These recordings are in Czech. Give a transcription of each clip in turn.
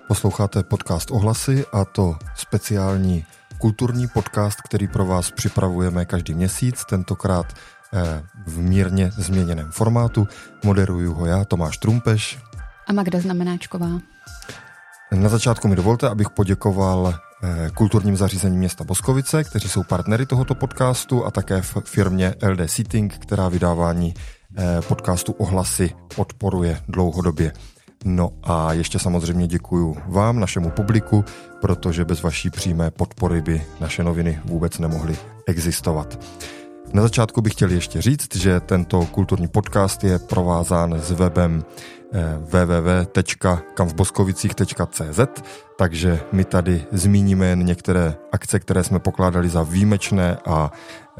Posloucháte podcast Ohlasy, a to speciální kulturní podcast, který pro vás připravujeme každý měsíc, tentokrát v mírně změněném formátu. Moderuju ho já, Tomáš Trumpeš. A Magda Znamenáčková. Na začátku mi dovolte, abych poděkoval kulturním zařízením města Boskovice, kteří jsou partnery tohoto podcastu, a také v firmě LD Seating, která vydávání podcastu Ohlasy podporuje dlouhodobě. No a ještě samozřejmě děkuju vám, našemu publiku, protože bez vaší přímé podpory by naše noviny vůbec nemohly existovat. Na začátku bych chtěl ještě říct, že tento kulturní podcast je provázán s webem www.kamvboskovicích.cz, takže my tady zmíníme jen některé akce, které jsme pokládali za výjimečné a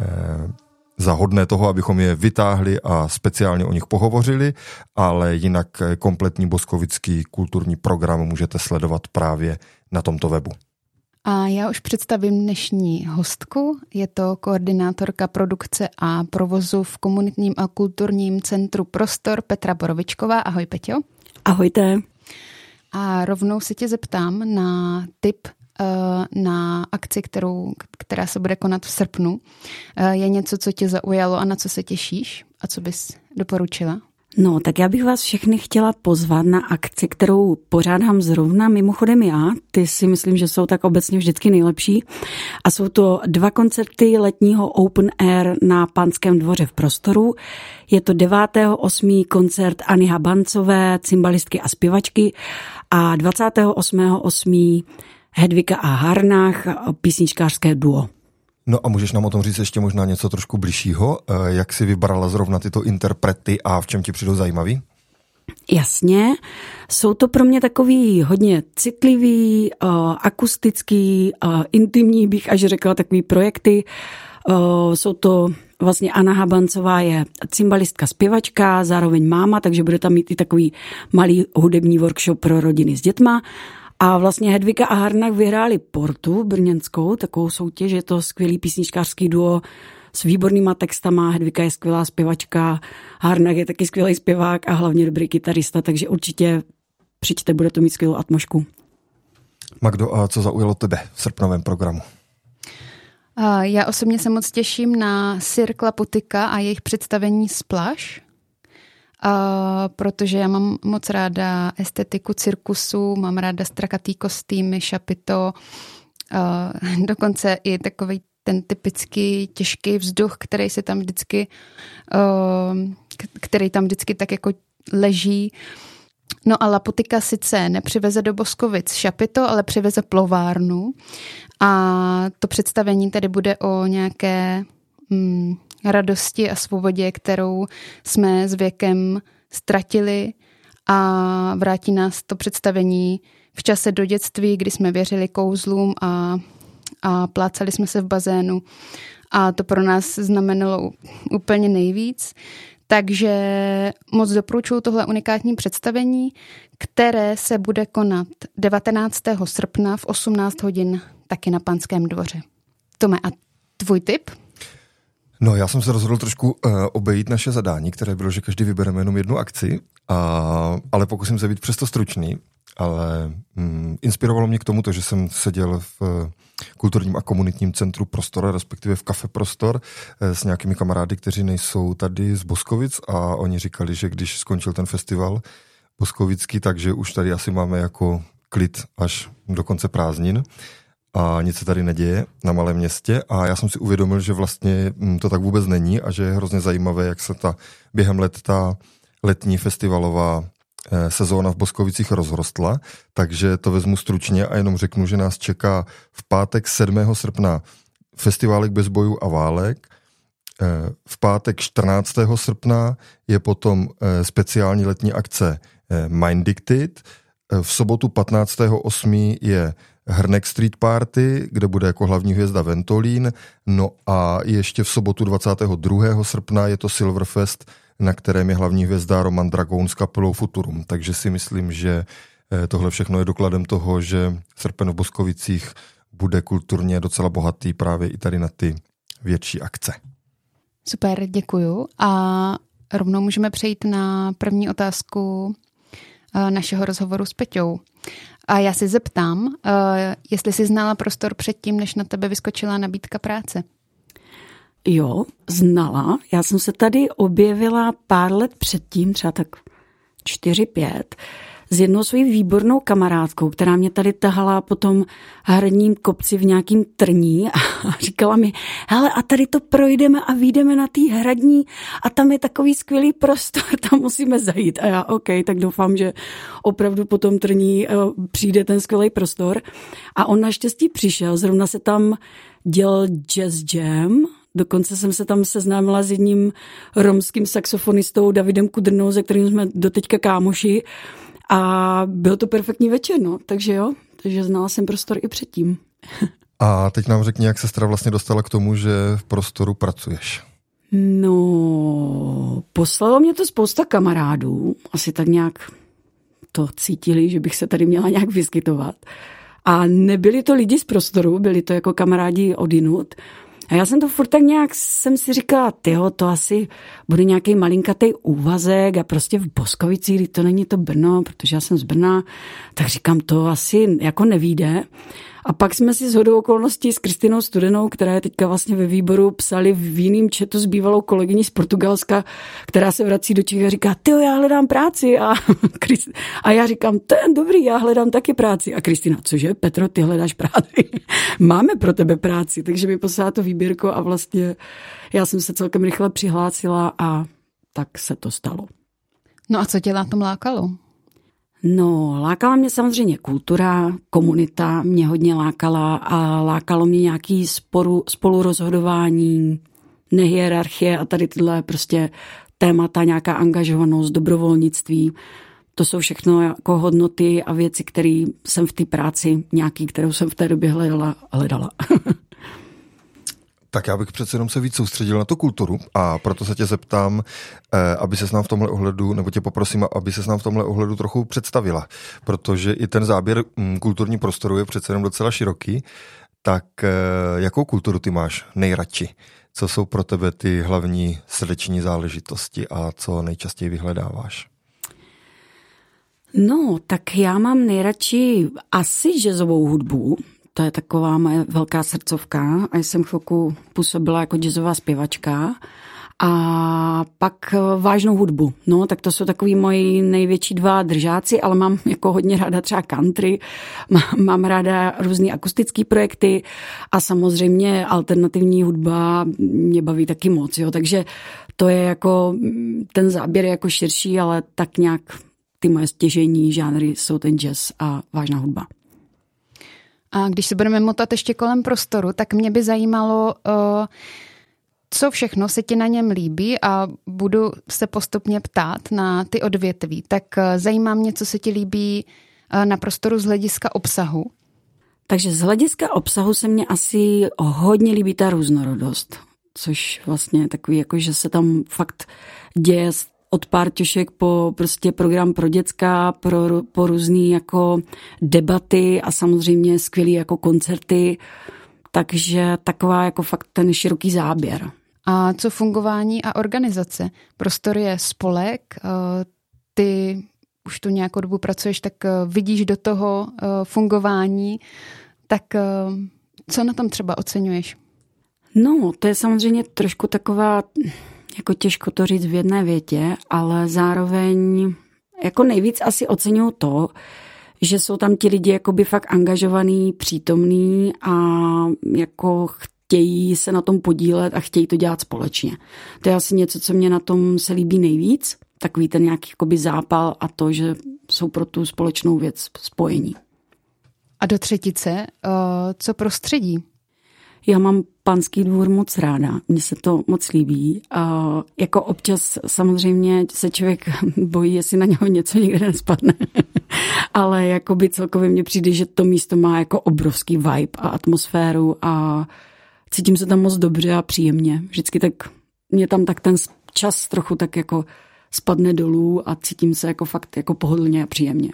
za hodné toho, abychom je vytáhli a speciálně o nich pohovořili, ale jinak kompletní boskovický kulturní program můžete sledovat právě na tomto webu. A já už představím dnešní hostku. Je to koordinátorka produkce a provozu v komunitním a kulturním centru Prostor Petra Borovičková. Ahoj, Peťo. Ahojte. A rovnou se tě zeptám na tip na akci, která se bude konat v srpnu. Je něco, co tě zaujalo a na co se těšíš a co bys doporučila? No, tak já bych vás všechny chtěla pozvat na akci, kterou pořádám zrovna mimochodem já. Ty si myslím, že jsou tak obecně vždycky nejlepší. A jsou to 2 koncerty letního Open Air na Panském dvoře v Prostoru. Je to 9.8. koncert Anny Habancové, cymbalistky a zpěvačky, a 28.8. Hedvika a Harnach, písničkářské duo. No a můžeš nám o tom říct ještě možná něco trošku bližšího? Jak jsi vybrala zrovna tyto interprety a v čem ti přijdou zajímavý? Jasně, jsou to pro mě takový hodně citlivý, akustický, intimní, bych až řekla, takový projekty. Jsou to vlastně Anna Habancová je cymbalistka, zpěvačka, zároveň máma, takže bude tam mít i takový malý hudební workshop pro rodiny s dětma. A vlastně Hedvika a Harnach vyhráli Portu brněnskou, takovou soutěž, je to skvělý písničkářský duo s výbornýma textama. Hedvika je skvělá zpěvačka, Harnach je taky skvělý zpěvák a hlavně dobrý kytarista, takže určitě přijďte, bude to mít skvělou atmosféru. Magdo, a co zaujalo tebe v srpnovém programu? Já osobně se moc těším na Cirque Laputika a jejich představení Splash, protože já mám moc ráda estetiku cirkusu, mám ráda strakatý kostýmy, šapito, dokonce i takový ten typický těžký vzduch, který tam vždycky tak jako leží. No a Laputika sice nepřiveze do Boskovic šapito, ale přiveze plovárnu, a to představení tedy bude o nějaké radosti a svobodě, kterou jsme s věkem ztratili, a vrátí nás to představení v čase do dětství, kdy jsme věřili kouzlům a plácali jsme se v bazénu, a to pro nás znamenalo úplně nejvíc. Takže moc doporučuji tohle unikátní představení, které se bude konat 19. srpna v 18 hodin taky na Panském dvoře. Tome, a tvůj tip? No, já jsem se rozhodl trošku obejít naše zadání, které bylo, že každý vybereme jenom jednu akci, ale pokusím se být přesto stručný. Ale inspirovalo mě k tomu to, že jsem seděl v kulturním a komunitním centru Prostor, respektive v Kafe Prostor, s nějakými kamarády, kteří nejsou tady z Boskovic, a oni říkali, že když skončil ten festival boskovický, takže už tady asi máme jako klid až do konce prázdnin a nic se tady neděje na malém městě, a já jsem si uvědomil, že vlastně to tak vůbec není a že je hrozně zajímavé, jak se během let ta letní festivalová sezóna v Boskovicích rozrostla, takže to vezmu stručně a jenom řeknu, že nás čeká v pátek 7. srpna Festiválek bez bojů a válek. V pátek 14. srpna je potom speciální letní akce Mindicted. V sobotu 15.8. je Hrnek Street Party, kde bude jako hlavní hvězda Ventolín. No a ještě v sobotu 22. srpna je to Silverfest, na kterém je hlavní hvězda Roman Dragoun s kapelou Futurum. Takže si myslím, že tohle všechno je dokladem toho, že srpen v Boskovicích bude kulturně docela bohatý právě i tady na ty větší akce. Super, děkuju. A rovnou můžeme přejít na první otázku našeho rozhovoru s Peťou. A já si zeptám, jestli jsi znala prostor předtím, než na tebe vyskočila nabídka práce. Jo, znala. Já jsem se tady objevila pár let předtím, třeba tak 4-5, s jednou svou výbornou kamarádkou, která mě tady tahala po tom hradním kopci v nějakým trní a říkala mi, hele, a tady to projdeme a vyjdeme na té hradní a tam je takový skvělý prostor, tam musíme zajít. A já, OK, tak doufám, že opravdu po tom trní přijde ten skvělý prostor. A on naštěstí přišel, zrovna se tam dělal jazz jam. Dokonce jsem se tam seznámila s jedním romským saxofonistou Davidem Kudrnou, se kterým jsme doteďka kámoši. A byl to perfektní večer, no. Takže jo, takže znala jsem prostor i předtím. A teď nám řekni, jak se teda vlastně dostala k tomu, že v prostoru pracuješ. No, poslalo mě to spousta kamarádů. Asi tak nějak to cítili, že bych se tady měla nějak vyskytovat. A nebyli to lidi z prostoru, byli to jako kamarádi odinut. A já jsem to furt tak nějak, jsem si říkala, tyjo, to asi bude nějaký malinkatej úvazek a prostě v Boskovicích, to není to Brno, protože já jsem z Brna, tak říkám, to asi jako nevíde. A pak jsme si shodou okolností s Kristinou Studenou, která je teďka vlastně ve výboru, psali v jiným chatu s bývalou kolegyní z Portugalska, která se vrací do Čech a říká, tyjo, já hledám práci. A já říkám, to je dobrý, já hledám taky práci. A Kristina, cože, Petro, ty hledáš práci? Máme pro tebe práci. Takže mi poslala to výběrko a vlastně já jsem se celkem rychle přihlásila a tak se to stalo. No a co tě na tom lákalo? No, lákala mě samozřejmě kultura, komunita mě hodně lákala a lákalo mě nějaký spolurozhodování, nehierarchie a tady tyhle prostě témata, nějaká angažovanost, dobrovolnictví. To jsou všechno jako hodnoty a věci, které jsem v té práci nějaký, kterou jsem v té době hledala. Tak já bych přece jenom se víc soustředil na tu kulturu a proto se tě zeptám, aby ses nám v tomhle ohledu, nebo tě poprosím, aby ses nám v tomhle ohledu trochu představila, protože i ten záběr kulturní prostoru je přece jenom docela široký. Tak jakou kulturu ty máš nejradši? Co jsou pro tebe ty hlavní srdeční záležitosti a co nejčastěji vyhledáváš? No, tak já mám nejradši asi jazzovou hudbu. To je taková moje velká srdcovka a jsem chvilku působila jako jazzová zpěvačka. A pak vážnou hudbu. No, tak to jsou takový moji největší dva držáci, ale mám jako hodně ráda třeba country, mám ráda různý akustický projekty a samozřejmě alternativní hudba mě baví taky moc, jo. Takže to je jako, ten záběr je jako širší, ale tak nějak ty moje stěžejní žánry jsou ten jazz a vážná hudba. A když se budeme motat ještě kolem prostoru, tak mě by zajímalo, co všechno se ti na něm líbí a budu se postupně ptát na ty odvětví. Tak zajímá mě, co se ti líbí na prostoru z hlediska obsahu. Takže z hlediska obsahu se mně asi hodně líbí ta různorodost, což vlastně je takový, jako že se tam fakt děje od párťošek po prostě program pro děcka, po různý jako debaty a samozřejmě skvělý jako koncerty, takže taková jako fakt ten široký záběr. A co fungování a organizace? Prostor je spolek, ty už tu nějakou dobu pracuješ, tak vidíš do toho fungování, tak co na tom třeba oceňuješ? No, to je samozřejmě trošku taková, jako těžko to říct v jedné větě, ale zároveň jako nejvíc asi oceňuju to, že jsou tam ti lidi jakoby fakt angažovaný, přítomný a jako chtějí se na tom podílet a chtějí to dělat společně. To je asi něco, co mě na tom se líbí nejvíc, takový ten nějaký jakoby zápal a to, že jsou pro tu společnou věc spojení. A do třetice, co prostředí? Já mám Panský dvůr moc ráda, mně se to moc líbí. Jako občas samozřejmě se člověk bojí, jestli na něho něco někde nespadne, ale jakoby celkově mně přijde, že to místo má jako obrovský vibe a atmosféru a cítím se tam moc dobře a příjemně. Vždycky tak mě tam tak ten čas trochu tak jako spadne dolů a cítím se jako fakt jako pohodlně a příjemně.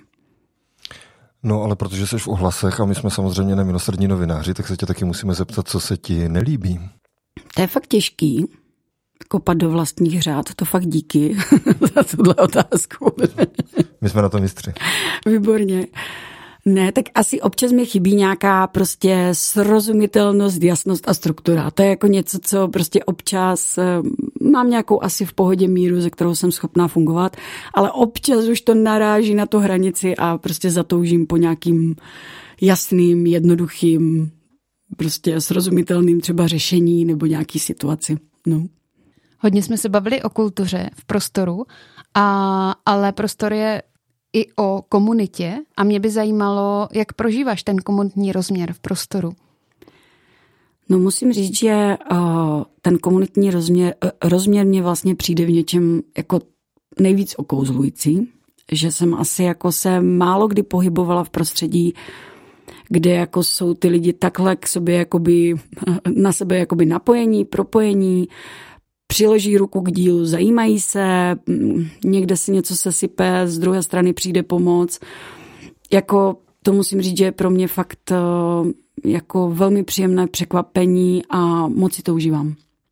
No, ale protože jsi v Ohlasech a my jsme samozřejmě nemilosrdní novináři, tak se tě taky musíme zeptat, co se ti nelíbí. To je fakt těžký. Kopat do vlastních řád, to fakt díky za tuhle otázku. My jsme na to mistři. Výborně. Ne, tak asi občas mi chybí nějaká prostě srozumitelnost, jasnost a struktura. To je jako něco, co prostě občas mám nějakou asi v pohodě míru, ze kterou jsem schopná fungovat, ale občas už to naráží na tu hranici a prostě zatoužím po nějakým jasným, jednoduchým, prostě srozumitelným třeba řešení nebo nějaký situaci. No. Hodně jsme se bavili o kultuře v prostoru, ale prostor je i o komunitě a mě by zajímalo, jak prožíváš ten komunitní rozměr v prostoru. No musím říct, že ten komunitní rozměr mě vlastně přijde v něčem jako nejvíc okouzlující, že jsem asi jako se málo kdy pohybovala v prostředí, kde jako jsou ty lidi takhle k sobě jakoby, na sebe jakoby napojení, propojení, přiloží ruku k dílu, zajímají se, někde si něco sesype, z druhé strany přijde pomoc. Jako to musím říct, že je pro mě fakt jako velmi příjemné překvapení a moc si to užívám.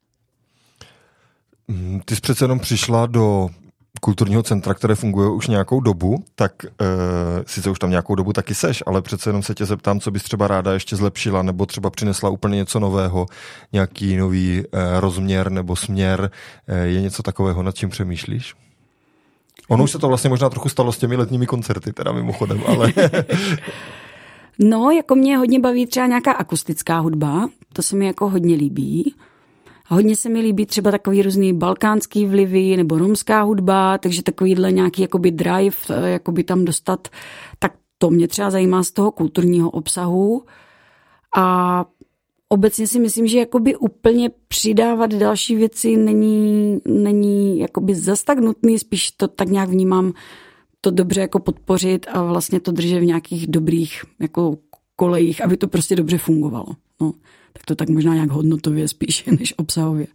Ty jsi přece jenom přišla do kulturního centra, které funguje už nějakou dobu, tak sice už tam nějakou dobu taky seš, ale přece jenom se tě zeptám, co bys třeba ráda ještě zlepšila, nebo třeba přinesla úplně něco nového, nějaký nový rozměr nebo směr. Je něco takového, nad čím přemýšlíš? Ono už se to vlastně možná trochu stalo s těmi letními koncerty, teda mimochodem, ale... No, jako mě hodně baví třeba nějaká akustická hudba, to se mi jako hodně líbí. A hodně se mi líbí třeba takový různý balkánský vlivy nebo romská hudba, takže takovýhle nějaký jakoby drive, jakoby tam dostat, tak to mě třeba zajímá z toho kulturního obsahu. A obecně si myslím, že jakoby úplně přidávat další věci není jakoby zas tak nutný, spíš to tak nějak vnímám, to dobře jako podpořit a vlastně to držet v nějakých dobrých jako kolejích, aby to prostě dobře fungovalo. No. Tak to tak možná nějak hodnotově spíše než obsahově.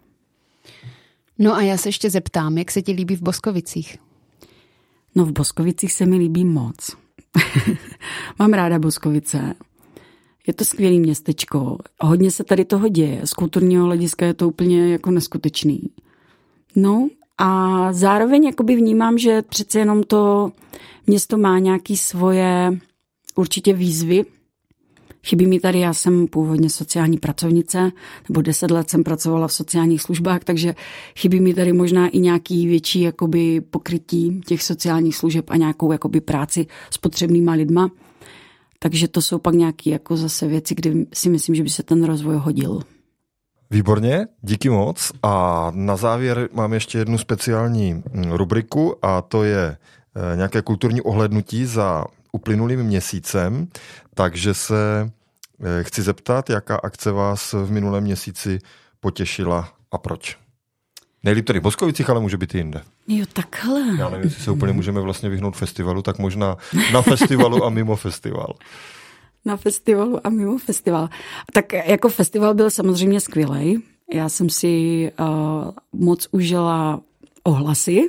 No a já se ještě zeptám, jak se ti líbí v Boskovicích? No v Boskovicích se mi líbí moc. Mám ráda Boskovice. Je to skvělé městečko. Hodně se tady toho děje. Z kulturního hlediska je to úplně jako neskutečný. No a zároveň jakoby vnímám, že přece jenom to město má nějaké svoje určitě výzvy. Chybí mi tady, já jsem původně sociální pracovnice, nebo 10 let jsem pracovala v sociálních službách, takže chybí mi tady možná i nějaký větší jakoby pokrytí těch sociálních služeb a nějakou jakoby práci s potřebnýma lidma. Takže to jsou pak nějaké jako zase věci, kde si myslím, že by se ten rozvoj hodil. Výborně, díky moc. A na závěr mám ještě jednu speciální rubriku a to je nějaké kulturní ohlédnutí za uplynulým měsícem, takže se chci zeptat, jaká akce vás v minulém měsíci potěšila a proč. Nejlíp tady v Boskovicích, ale může být i jinde. Jo, takhle. Já nevím, jestli se úplně můžeme vlastně vyhnout festivalu, tak možná na festivalu a mimo festival. Na festivalu a mimo festival. Tak jako festival byl samozřejmě skvělej. Já jsem si moc užila ohlasy.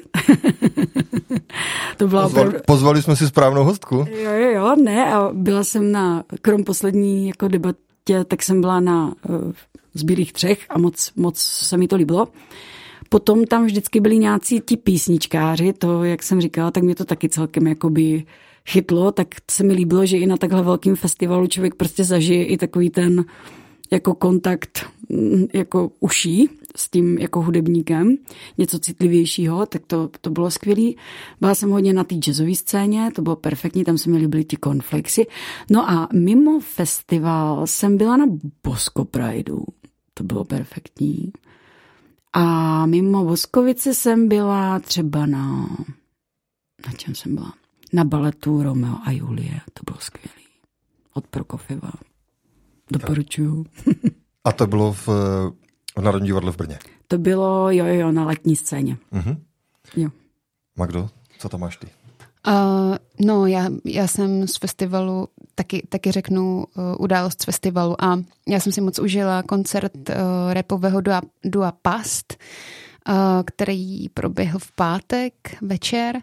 To byla Pozvali jsme si správnou hostku. Jo, ne, a byla jsem krom poslední jako debatě, tak jsem byla na Zbylých 3 a moc se mi to líbilo. Potom tam vždycky byli nějací ti písničkáři, to, jak jsem říkala, tak mě to taky celkem jakoby chytlo, tak se mi líbilo, že i na takhle velkým festivalu člověk prostě zažije i takový ten jako kontakt jako uší s tím jako hudebníkem, něco citlivějšího, tak to bylo skvělý. Byla jsem hodně na té jazzové scéně, to bylo perfektní, tam se mi líbily ty Cornflakesy. No a mimo festival jsem byla na Bosko Prideu, to bylo perfektní. A mimo Boskovice jsem byla třeba na čem jsem byla? Na baletu Romeo a Julie, to bylo skvělý. Od Prokofieva. Doporučuju. A to bylo v Národním divadle v Brně? To bylo, jo, na letní scéně. Uh-huh. Jo. Magdo, co tam máš ty? No, já jsem z festivalu, taky řeknu událost z festivalu a já jsem si moc užila koncert rapového dua Past, který proběhl v pátek večer.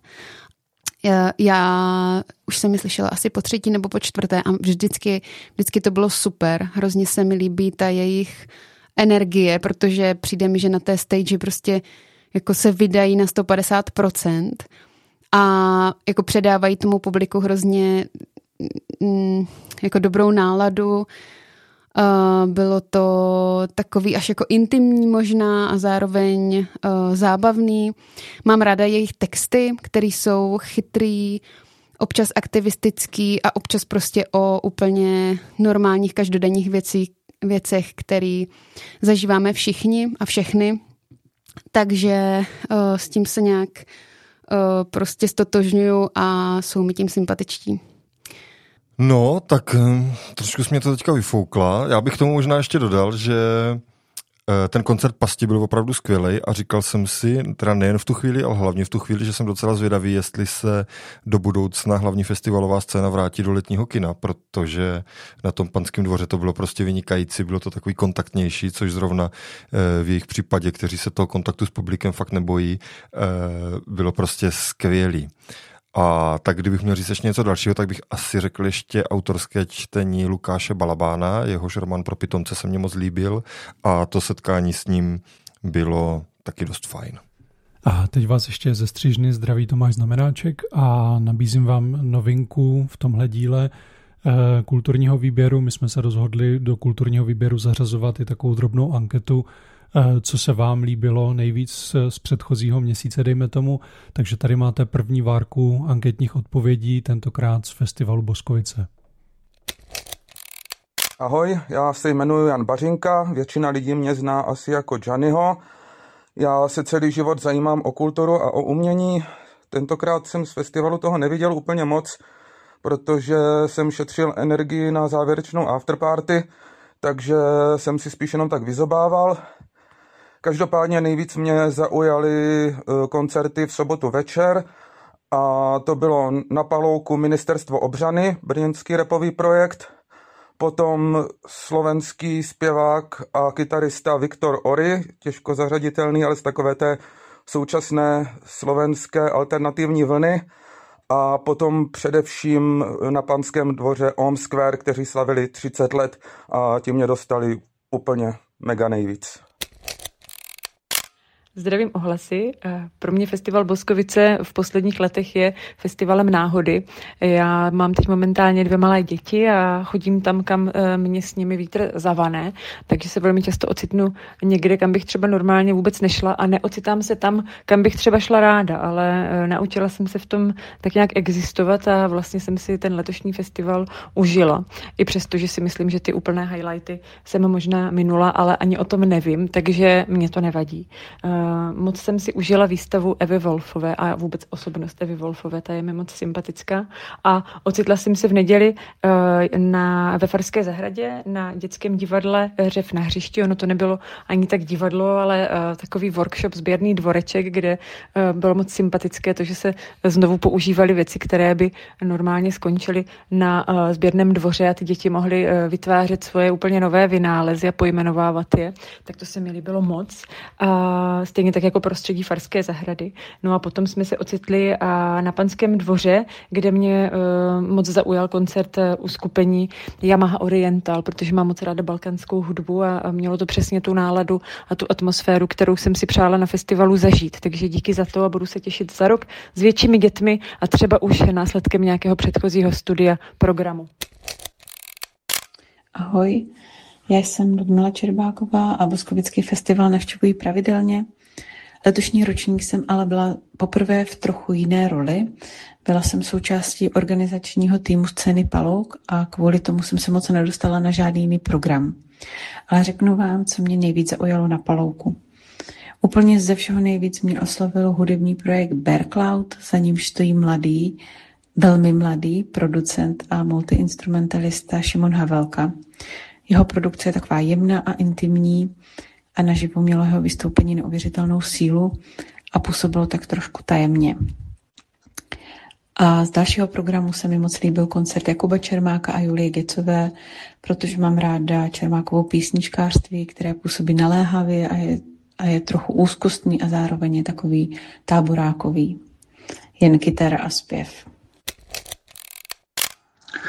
Já už jsem ji slyšela asi po 3. nebo po 4. a vždycky to bylo super. Hrozně se mi líbí ta jejich energie, protože přijde mi, že na té stage prostě jako se vydají na 150% a jako předávají tomu publiku hrozně jako dobrou náladu. Bylo to takový až jako intimní možná a zároveň zábavný. Mám ráda jejich texty, které jsou chytrý, občas aktivistický a občas prostě o úplně normálních každodenních věcech, které zažíváme všichni a všechny. Takže s tím se nějak prostě stotožňuju a jsou mi tím sympatičtí. No, tak trošku jsi mě to teďka vyfoukla. Já bych tomu možná ještě dodal, že ten koncert Pasti byl opravdu skvělej a říkal jsem si, teda nejen v tu chvíli, ale hlavně v tu chvíli, že jsem docela zvědavý, jestli se do budoucna hlavní festivalová scéna vrátí do letního kina, protože na tom Panském dvoře to bylo prostě vynikající, bylo to takový kontaktnější, což zrovna v jejich případě, kteří se toho kontaktu s publikem fakt nebojí, bylo prostě skvělý. A tak kdybych měl říct ještě něco dalšího, tak bych asi řekl ještě autorské čtení Lukáše Balabána, jehož román Pro pitomce se mně moc líbil a to setkání s ním bylo taky dost fajn. A teď vás ještě ze Střížny zdraví Tomáš Znamenáček a nabízím vám novinku v tomhle díle kulturního výběru. My jsme se rozhodli do kulturního výběru zařazovat i takovou drobnou anketu, co se vám líbilo nejvíc z předchozího měsíce, dejme tomu. Takže tady máte první várku anketních odpovědí, tentokrát z festivalu Boskovice. Ahoj, já se jmenuji Jan Bařinka, většina lidí mě zná asi jako Gianniho. Já se celý život zajímám o kulturu a o umění. Tentokrát jsem z festivalu toho neviděl úplně moc, protože jsem šetřil energii na závěrečnou afterparty, takže jsem si spíš jenom tak vyzobával. Každopádně nejvíc mě zaujaly koncerty v sobotu večer a to bylo na Palouku Ministerstvo obrany, brněnský rapový projekt, potom slovenský zpěvák a kytarista Viktor Ory, těžko zařaditelný, ale z takové té současné slovenské alternativní vlny, a potom především na Panském dvoře Ohm Square, kteří slavili 30 let a ti mě dostali úplně mega nejvíc. Zdravím ohlasy. Pro mě festival Boskovice v posledních letech je festivalem náhody. Já mám teď momentálně 2 malé děti a chodím tam, kam mě s nimi vítr zavane, takže se velmi často ocitnu někde, kam bych třeba normálně vůbec nešla a neocitám se tam, kam bych třeba šla ráda, ale naučila jsem se v tom tak nějak existovat a vlastně jsem si ten letošní festival užila. I přesto, že si myslím, že ty úplné highlighty jsem možná minula, ale ani o tom nevím, takže mě to nevadí. Moc jsem si užila výstavu Evy Wolfové a vůbec osobnost Evy Wolfové, ta je mi moc sympatická. A ocitla jsem se v neděli ve Farské zahradě na dětském divadle Řev na hřišti. Ono to nebylo ani tak divadlo, ale takový workshop, sběrný dvoreček, kde bylo moc sympatické to, že se znovu používaly věci, které by normálně skončily na sběrném dvoře a ty děti mohly vytvářet svoje úplně nové vynálezy a pojmenovávat je. Tak to se mi líbilo moc. Stejně tak jako prostředí Farské zahrady. No a potom jsme se ocitli na Panském dvoře, kde mě moc zaujal koncert uskupení Yamaha Oriental, protože mám moc ráda balkánskou hudbu a mělo to přesně tu náladu a tu atmosféru, kterou jsem si přála na festivalu zažít. Takže díky za to a budu se těšit za rok s většími dětmi a třeba už následkem nějakého předchozího studia programu. Ahoj, já jsem Ludmila Čerbáková a Boskovický festival navštěvuji pravidelně. Letošní ročník jsem ale byla poprvé v trochu jiné roli. Byla jsem součástí organizačního týmu scény Palouk a kvůli tomu jsem se moc nedostala na žádný jiný program. Ale řeknu vám, co mě nejvíc zaujalo na Palouku. Úplně ze všeho nejvíc mě oslovil hudební projekt Bear Cloud, za nímž stojí velmi mladý producent a multiinstrumentalista Šimon Havelka. Jeho produkce je taková jemná a intimní a naživo mělo jeho vystoupení neuvěřitelnou sílu a působilo tak trošku tajemně. A z dalšího programu se mi moc líbil koncert Jakuba Čermáka a Julie Gecové, protože mám ráda Čermákovo písničkářství, které působí naléhavě a je trochu úzkostný a zároveň je takový táborákový. Jen kytara a zpěv.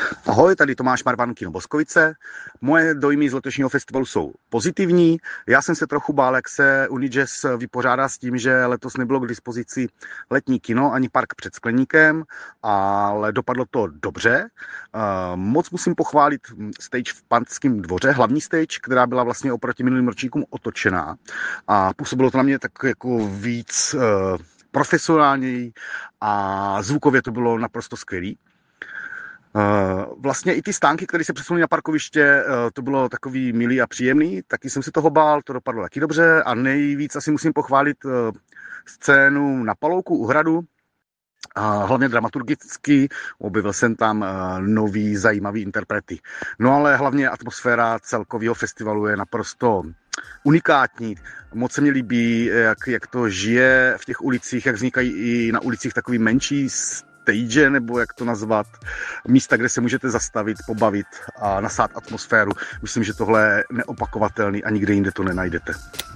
Ahoj, tady Tomáš Marvan, Kino Boskovice. Moje dojmy z letošního festivalu jsou pozitivní. Já jsem se trochu bál, jak se Unijazz vypořádá s tím, že letos nebylo k dispozici letní kino ani park před Skleníkem, ale dopadlo to dobře. Moc musím pochválit stage v Panském dvoře, hlavní stage, která byla vlastně oproti minulým ročníkům otočená a působilo to na mě tak jako víc profesionálněji a zvukově to bylo naprosto skvělý. Vlastně i ty stánky, které se přesunuly na parkoviště, to bylo takový milý a příjemný, taky jsem se toho bál, to dopadlo taky dobře a nejvíc asi musím pochválit scénu na Palouku u Hradu, a hlavně dramaturgicky, objevil jsem tam nový zajímavý interprety. No ale hlavně atmosféra celkového festivalu je naprosto unikátní. Moc se mi líbí, jak to žije v těch ulicích, jak vznikají i na ulicích takový menší stage, nebo jak to nazvat, místa, kde se můžete zastavit, pobavit a nasát atmosféru. Myslím, že tohle je neopakovatelný a nikde jinde to nenajdete.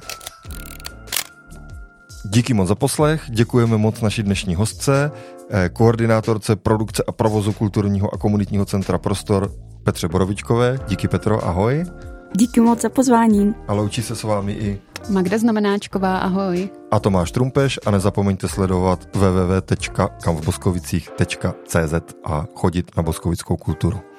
Díky moc za poslech, děkujeme moc naší dnešní hostce, koordinátorce produkce a provozu kulturního a komunitního centra Prostor Petře Borovičkové. Díky Petro, ahoj. Díky moc za pozvání. A loučí se s vámi i Magda Znamenáčková, ahoj. A Tomáš Trumpeš a nezapomeňte sledovat www.kamvboskovicích.cz a chodit na boskovickou kulturu.